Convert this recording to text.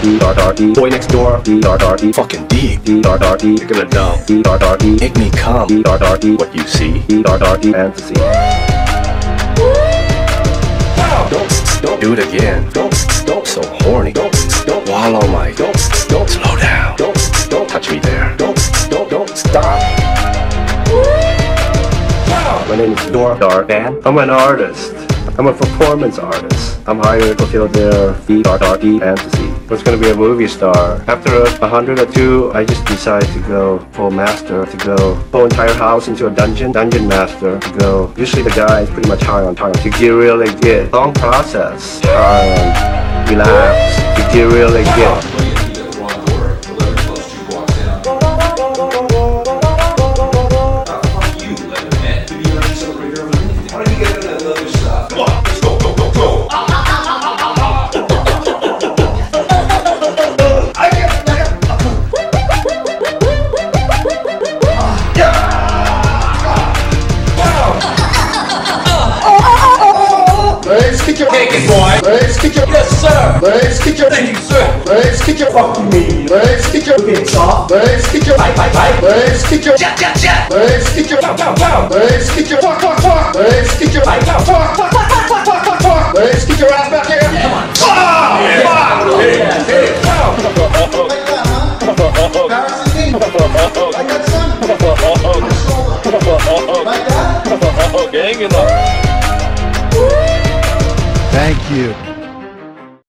D-R-R-E. Boy next door. D-R-R-E. Fucking deep. D-R-R-E. You're gonna know. D-R-R-E. Make me come. D-R-R-E. What you see. D-R-R-E. Fantasy. Don't do it again. Don't so horny. Don't wallow my. Don't slow down. Don't touch me there. Don't stop. My name is Dor Darban. I'm an artist. I'm a performance artist. I'm hired to fulfill their D-R-R-E fantasy. I was going to be a movie star. After 100 or two, I just decided to go full master, to go whole entire house into a dungeon master, to go. Usually the guy is pretty much high on time. To get really good. Long process. Try and relax. To get really good. Let's kick your Take it, boy. Let's kick your Yes, sir. Let's kick your Thank you, sir. Let's kick your Fuck you, mean. Let's kick your Being soft. Let's kick your Bite. Let's kick your Jat. Let's kick your Pow. Let's kick your Let's kick your Bite. Let's kick your ass back here. Come on. Gang in the. Thank you.